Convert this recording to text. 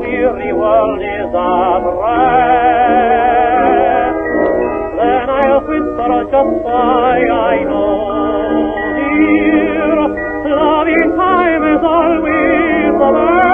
weary world is a wreck, then I'll whisper just why I know, dear, loving time is always the best.